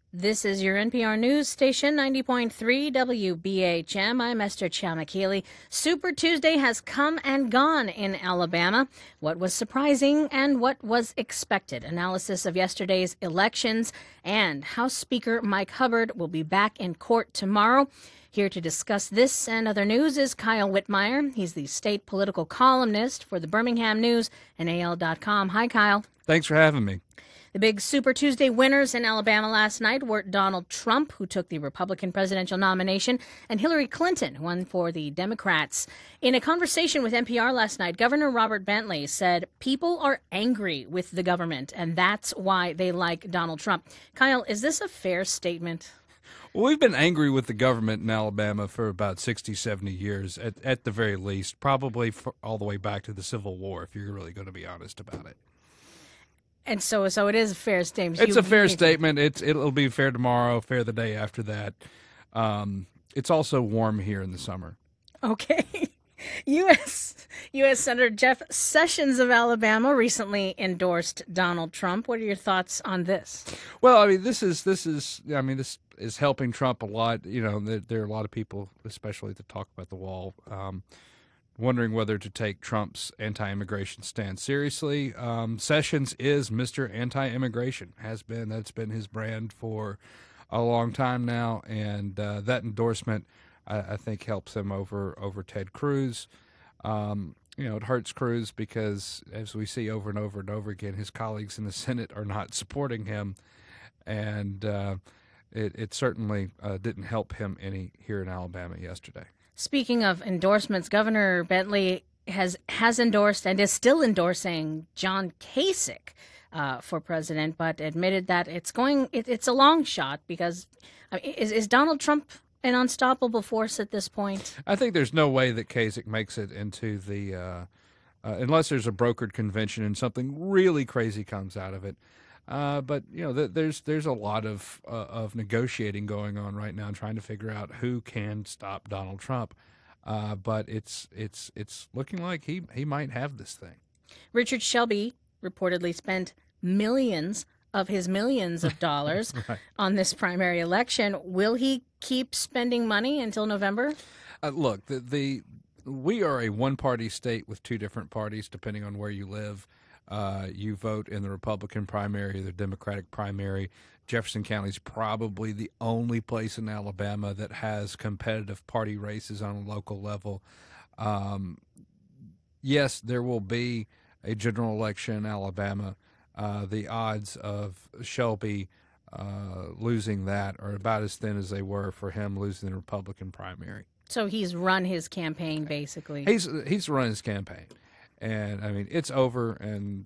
This is your NPR News Station, 90.3 WBHM. I'm Esther Chowna-Keely. Super Tuesday has come and gone in Alabama. What was surprising and what was expected? Analysis of yesterday's elections, and House Speaker Mike Hubbard will be back in court tomorrow. Here to discuss this and other news is Kyle Whitmire. He's the state political columnist for the Birmingham News and AL.com. Hi, Kyle. Thanks for having me. The big Super Tuesday winners in Alabama last night were Donald Trump, who took the Republican presidential nomination, and Hillary Clinton, who won for the Democrats. In a conversation with NPR last night, Governor Robert Bentley said people are angry with the government, and that's why they like Donald Trump. Kyle, is this a fair statement? Well, we've been angry with the government in Alabama for about 60, 70 years, at the very least, probably all the way back to the Civil War, if you're really going to be honest about it. And so it is a fair statement. It's a fair statement. It'll be fair tomorrow, fair the day after that. It's also warm here in the summer. Okay. U.S. Senator Jeff Sessions of Alabama recently endorsed Donald Trump. What are your thoughts on this? Well, I mean, this is helping Trump a lot. You know, there are a lot of people, especially that talk about the wall, wondering whether to take Trump's anti-immigration stance seriously. Sessions is Mr. Anti-Immigration, has been. That's been his brand for a long time now, and that endorsement, I think, helps him over Ted Cruz. It hurts Cruz because, as we see over and over and over again, his colleagues in the Senate are not supporting him, and it certainly didn't help him any here in Alabama yesterday. Speaking of endorsements, Governor Bentley has endorsed and is still endorsing John Kasich for president, but admitted that it's a long shot because is Donald Trump an unstoppable force at this point? I think there's no way that Kasich makes it into the unless there's a brokered convention and something really crazy comes out of it. But there's a lot of negotiating going on right now, trying to figure out who can stop Donald Trump. But it's looking like he might have this thing. Richard Shelby reportedly spent millions of his millions of dollars right. on this primary election. Will he keep spending money until November? Look, we are a one-party state with two different parties, depending on where you live. You vote in the Republican primary, the Democratic primary. Jefferson County is probably the only place in Alabama that has competitive party races on a local level. Yes, there will be a general election in Alabama. The odds of Shelby losing that are about as thin as they were for him losing the Republican primary. So he's run his campaign, basically. He's run his campaign. And I mean, it's over, and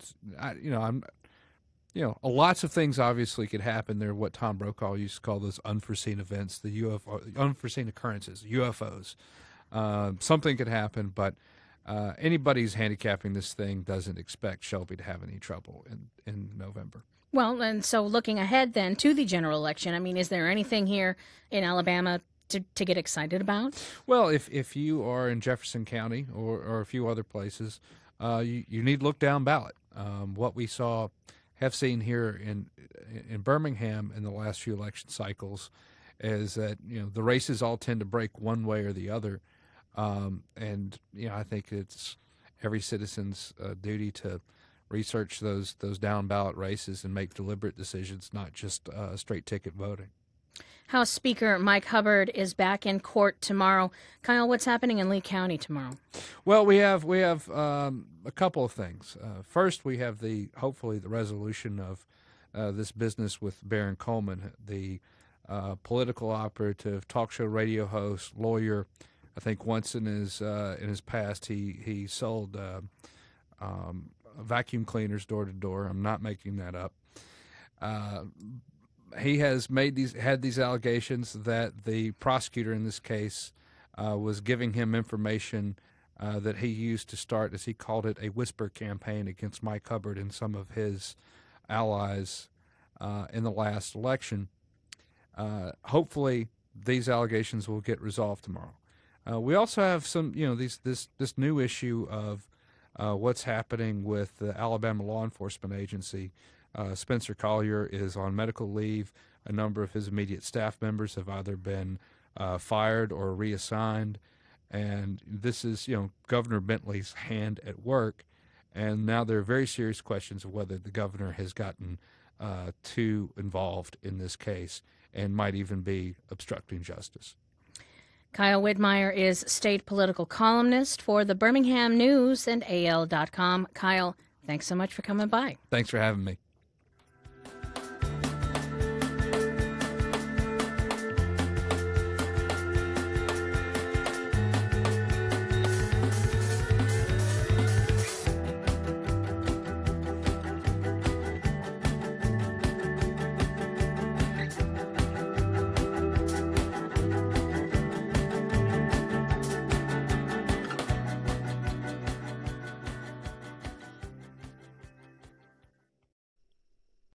lots of things obviously could happen. They're what Tom Brokaw used to call those unforeseen events, the UFO, unforeseen occurrences, UFOs. Something could happen, but anybody who's handicapping this thing doesn't expect Shelby to have any trouble in November. Well, and so looking ahead then to the general election, I mean, is there anything here in Alabama to get excited about? Well, if you are in Jefferson County or a few other places, you need to look down ballot. What we have seen here in Birmingham in the last few election cycles is that the races all tend to break one way or the other, and I think it's every citizen's duty to research those down ballot races and make deliberate decisions, not just straight ticket voting. House Speaker Mike Hubbard is back in court tomorrow. Kyle, what's happening in Lee County tomorrow? Well, we have a couple of things. First, we have hopefully the resolution of this business with Baron Coleman, the political operative, talk show radio host, lawyer. I think once in his past he sold vacuum cleaners door to door. I'm not making that up. He has had these allegations that the prosecutor in this case was giving him information that he used to start, as he called it, a whisper campaign against Mike Hubbard and some of his allies in the last election. Hopefully, these allegations will get resolved tomorrow. We also have some, this new issue of what's happening with the Alabama Law Enforcement Agency. Spencer Collier is on medical leave. A number of his immediate staff members have either been fired or reassigned. And this is, Governor Bentley's hand at work. And now there are very serious questions of whether the governor has gotten too involved in this case and might even be obstructing justice. Kyle Widmeyer is state political columnist for the Birmingham News and AL.com. Kyle, thanks so much for coming by. Thanks for having me.